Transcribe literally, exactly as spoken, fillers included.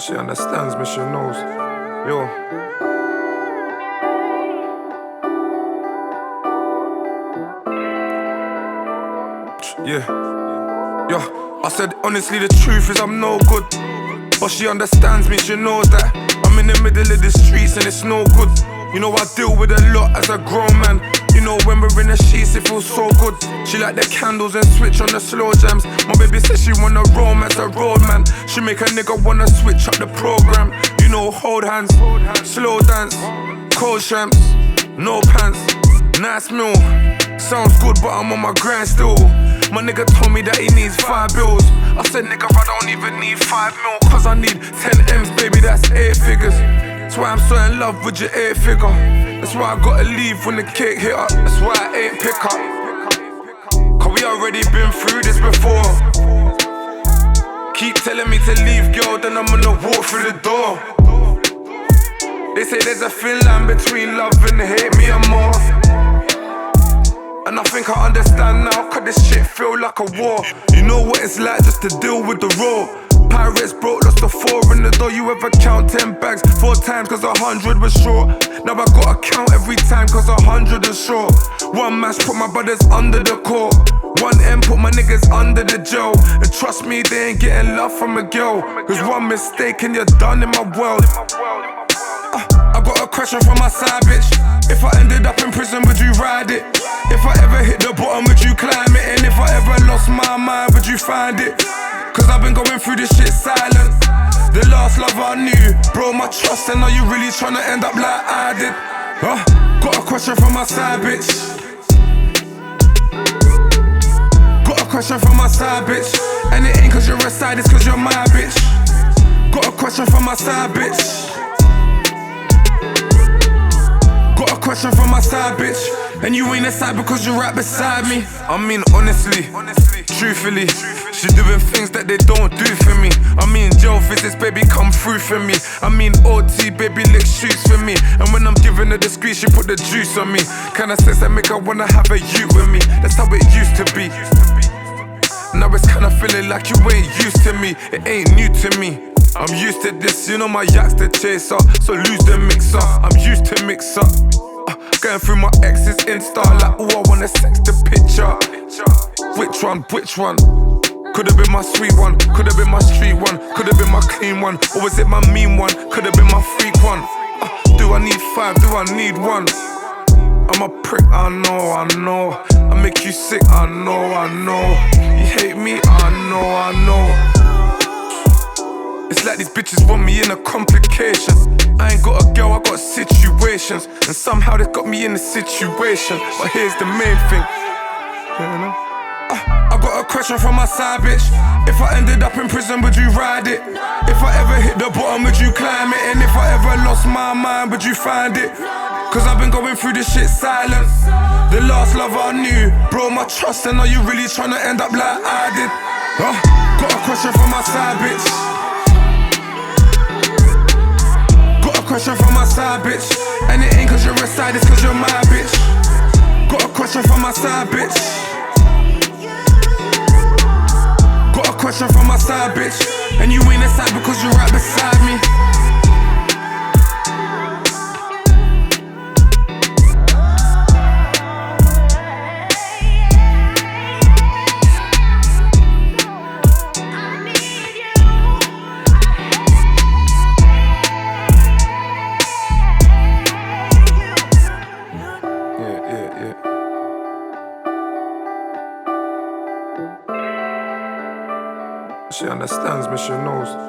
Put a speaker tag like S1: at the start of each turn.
S1: She understands me, she knows. Yo. Yeah. Yo. I said honestly the truth is I'm no good, but she understands me, she knows that I'm in the middle of the streets and it's no good. You know I deal with a lot as a grown man. You know when we're in the sheets it feels so good. She like the candles and switch on the slow jams. My baby says she wanna romance a road man. She make a nigga wanna switch up the program. You know hold hands, slow dance, cold champs, no pants, nice meal. Sounds good but I'm on my grind still. My nigga told me that he needs five bills. I said nigga I don't even need five mil, cause I need ten M's baby, that's eight figures. That's why I'm so in love with your eight figure. That's why I gotta leave when the cake hit up. That's why I ain't pick up, cause we already been through this before. Keep telling me to leave girl, then I'm gonna walk through the door. They say there's a thin line between love and hate, me and more. And I think I understand now, cause this shit feel like a war. You know what it's like just to deal with the raw. Pirates broke, lost the four in the door. You ever count ten bags four times cause a hundred was short? Now I gotta count every time cause a hundred is short. One match put my brothers under the court. One M put my niggas under the jail. And trust me, they ain't getting love from a girl. Cause one mistake and you're done in my world. uh, I got a question from my side bitch. If I ended up in prison, would you ride it? If I ever hit the bottom, would you climb it? And if I ever lost my mind, would you find it? Cause I've been going through this shit silent. The last love I knew broke my trust, and are you really tryna end up like I did? Huh? Got a question from my side bitch. Got a question from my side bitch. And it ain't cause you're a side, it's cause you're my bitch. Got a question from my side bitch. Got a question from my side bitch. And you ain't a side because you're right beside me. I mean honestly, truthfully, she doing things that they don't do for me. I mean jail visits, baby, come through for me. I mean O T, baby, lick shoots for me. And when I'm giving her the squeeze, she put the juice on me. Kinda sense that make her wanna have a you with me. That's how it used to be. Now it's kinda feeling like you ain't used to me. It ain't new to me. I'm used to this, you know my yak's the chaser. So lose the mixer, I'm used to mix up. uh, Going through my ex's Insta, like oh I wanna sex the picture. Which one, which one? Could've been my sweet one, could've been my street one, could've been my clean one, or was it my mean one? Could've been my freak one. uh, Do I need five, do I need one? I'm a prick, I know, I know. I make you sick, I know, I know. You hate me, I know, I know. It's like these bitches want me in a complication. I ain't got a girl, I got situations. And somehow they got me in a situation. But here's the main thing, you know? uh, I got a question from my side bitch. If I ended up in prison, would you ride it? If I ever hit the bottom, would you climb it? And if I ever lost my mind, would you find it? Cause I've been going through this shit silent. The last love I knew broke my trust, and are you really tryna end up like I did? uh, Got a question from my side bitch. Question from my side bitch. And it ain't cause you're a side, it's cause you're my bitch. Got a question from my side bitch. Got a question from my side bitch. And you ain't a side because you're right beside me. She understands me, she knows.